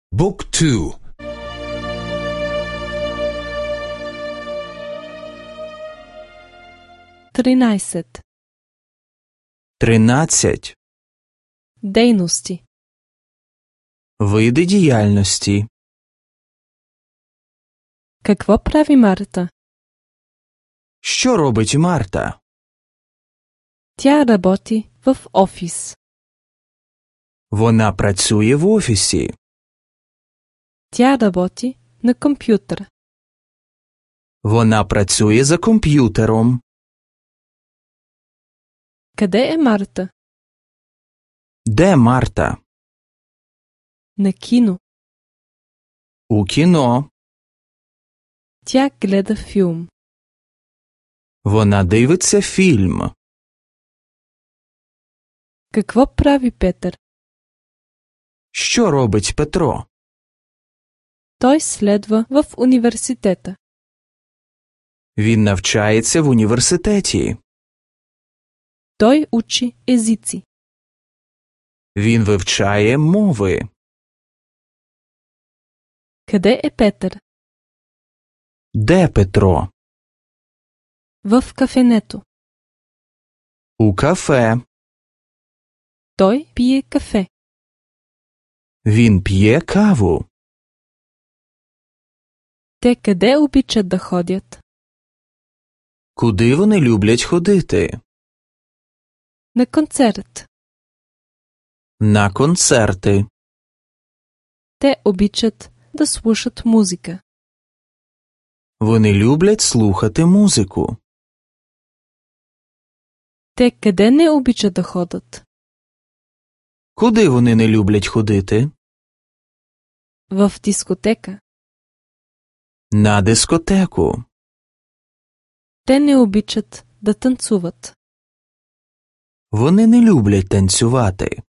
บุ๊กทู 13 Дейности. Види діяльності. Какво прави Марта? Що робить Марта? Тя работи в офис. Вона працює в офісі. Тя работи на компютър. Вона працює за комп'ютером. Къде е Марта? Де Марта? На кино. У кіно. Тя гледа филм. Вона дивиться фільм. Какво прави Петър? Що робить Петро? Той следва в университета. Він навчається в університеті. Той учи езици. Він вивчає мови. Къде е Петър? Де Петро? В кафенето. У кафе. Той пие кафе. Він п'є каву. Те къде обичат да ходят? Куди вони люблять ходити? На концерт. На концерти. Те обичат да слушат музика. Вони люблять слухати музику. Те къде не обичат да ходят? Куди вони не люблять ходити? В дискотека. На дискотеку. Те не обичат да танцуват. Вони не люблять танцювати.